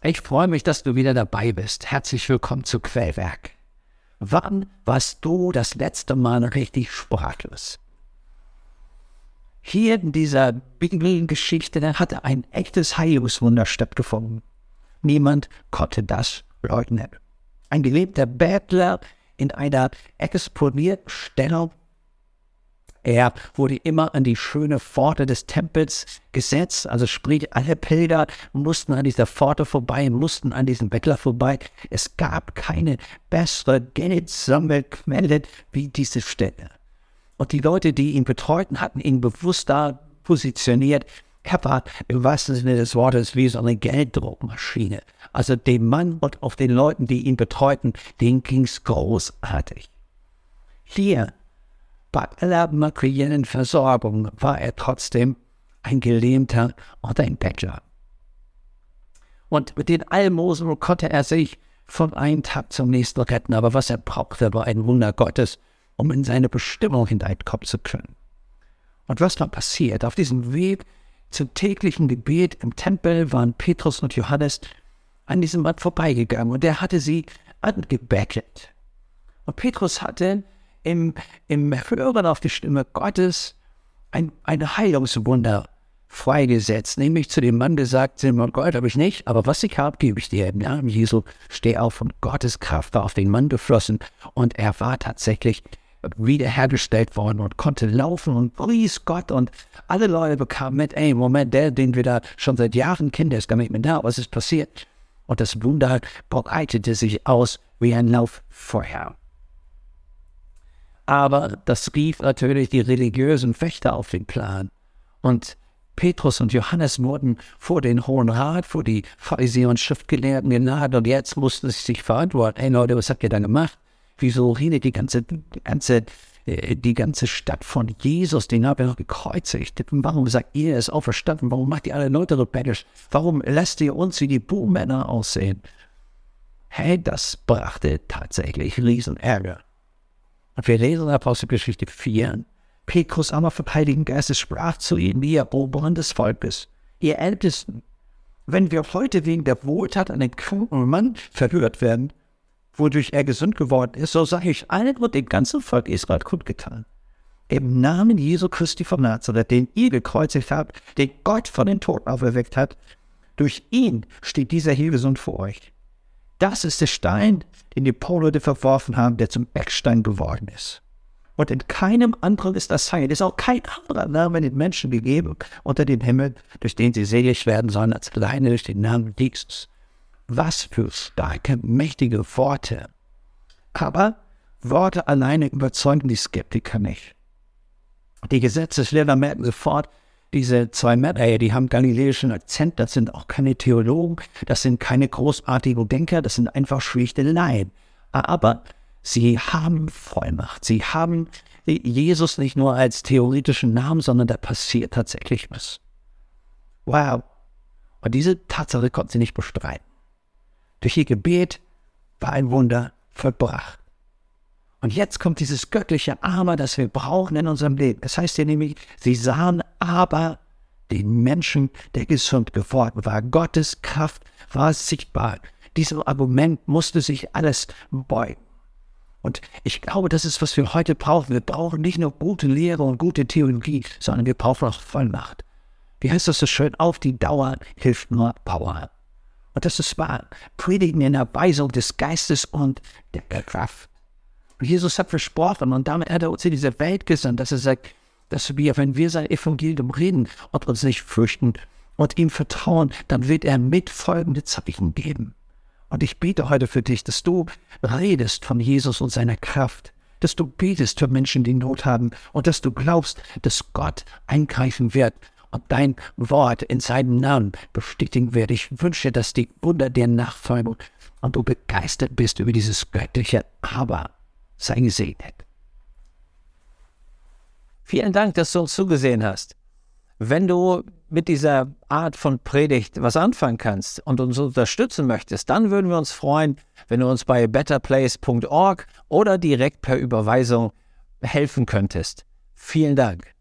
Ich freue mich, dass du wieder dabei bist. Herzlich willkommen zu Quellwerk. Wann warst du das letzte Mal richtig sprachlos? Hier in dieser Bibelgeschichte, da hatte ein echtes Heilungswunder stattgefunden. Niemand konnte das leugnen. Ein gelebter Bettler in einer exponierten Stellung. Er wurde immer an die schöne Pforte des Tempels gesetzt, also sprich, alle Pilger mussten an dieser Pforte vorbei, mussten an diesem Bettler vorbei. Es gab keine bessere Geldsammelquelle wie diese Stelle. Und die Leute, die ihn betreuten, hatten ihn bewusst da positioniert. Er war im wahrsten Sinne des Wortes wie so eine Gelddruckmaschine. Also dem Mann und auch den Leuten, die ihn betreuten, denen ging's großartig. Hier bei aller materiellen Versorgung war er trotzdem ein Gelähmter und ein Bettler. Und mit den Almosen konnte er sich von einem Tag zum nächsten retten, aber was er brauchte, war ein Wunder Gottes, um in seine Bestimmung hineinkommen zu können. Und was war passiert? Auf diesem Weg zum täglichen Gebet im Tempel waren Petrus und Johannes an diesem Mann vorbeigegangen und er hatte sie angebettelt. Und Petrus hatte im Hören auf die Stimme Gottes ein Heilungswunder freigesetzt, nämlich zu dem Mann gesagt, Silber und Gold habe ich nicht, aber was ich habe, gebe ich dir. Im Namen Jesu steh auf und Gottes Kraft war auf den Mann geflossen und er war tatsächlich wiederhergestellt worden und konnte laufen und pries Gott und alle Leute bekamen mit, Moment, den wir da schon seit Jahren kennen, der ist gar nicht mehr da, was ist passiert? Und das Wunder breitete sich aus wie ein Lauffeuer. Aber das rief natürlich die religiösen Wächter auf den Plan. Und Petrus und Johannes wurden vor den Hohen Rat, vor die Pharisäer und Schriftgelehrten geladen und jetzt mussten sie sich verantworten. Leute, was habt ihr da gemacht? Wieso redet die ganze Stadt von Jesus, den habt ihr noch gekreuzigt? Warum sagt ihr, er ist auferstanden? Warum macht ihr alle Leute rebellisch? Warum lasst ihr uns wie die Buhmänner aussehen? Das brachte tatsächlich Riesenärger. Und wir lesen in Apostelgeschichte 4, Petrus aber vom Heiligen Geistes sprach zu ihnen, ihr Oberen des Volkes, ihr Ältesten, wenn wir heute wegen der Wohltat an den kranken Mann verhört werden, wodurch er gesund geworden ist, so sage ich allen und dem ganzen Volk Israel kundgetan. Im Namen Jesu Christi von Nazareth, den ihr gekreuzigt habt, den Gott von den Toten auferweckt hat, durch ihn steht dieser hier gesund vor euch. Das ist der Stein, den die Bauleute verworfen haben, der zum Eckstein geworden ist. Und in keinem anderen ist das Heil. Es ist auch kein anderer Name den Menschen gegeben unter dem Himmel, durch den sie selig werden sollen, als alleine durch den Namen Jesus. Was für starke, mächtige Worte. Aber Worte alleine überzeugen die Skeptiker nicht. Die Gesetzeslehrer merken sofort, diese zwei Männer, die haben galiläischen Akzent, das sind auch keine Theologen, das sind keine großartigen Denker, das sind einfach schlichte Laien. Aber sie haben Vollmacht, sie haben Jesus nicht nur als theoretischen Namen, sondern da passiert tatsächlich was. Wow. Und diese Tatsache konnten sie nicht bestreiten. Durch ihr Gebet war ein Wunder vollbracht. Und jetzt kommt dieses göttliche Aber, das wir brauchen in unserem Leben. Das heißt ja nämlich, sie sahen aber den Menschen, der gesund geworden war. Gottes Kraft war sichtbar. Diesem Argument musste sich alles beugen. Und ich glaube, das ist, was wir heute brauchen. Wir brauchen nicht nur gute Lehre und gute Theologie, sondern wir brauchen auch Vollmacht. Wie heißt das so schön? Auf die Dauer hilft nur Power. Und das ist wahr. Predigen in der Weisung des Geistes und der Kraft. Und Jesus hat versprochen und damit hat er uns in diese Welt gesandt, dass er sagt, dass wir, wenn wir sein Evangelium reden und uns nicht fürchten und ihm vertrauen, dann wird er mitfolgende Zeichen geben. Und ich bete heute für dich, dass du redest von Jesus und seiner Kraft, dass du betest für Menschen, die Not haben und dass du glaubst, dass Gott eingreifen wird und dein Wort in seinem Namen bestätigen wird. Ich wünsche, dass die Wunder dir nachfolgen und du begeistert bist über dieses göttliche Aber. Sei gesegnet. Vielen Dank, dass du uns zugesehen hast. Wenn du mit dieser Art von Predigt was anfangen kannst und uns unterstützen möchtest, dann würden wir uns freuen, wenn du uns bei betterplace.org oder direkt per Überweisung helfen könntest. Vielen Dank.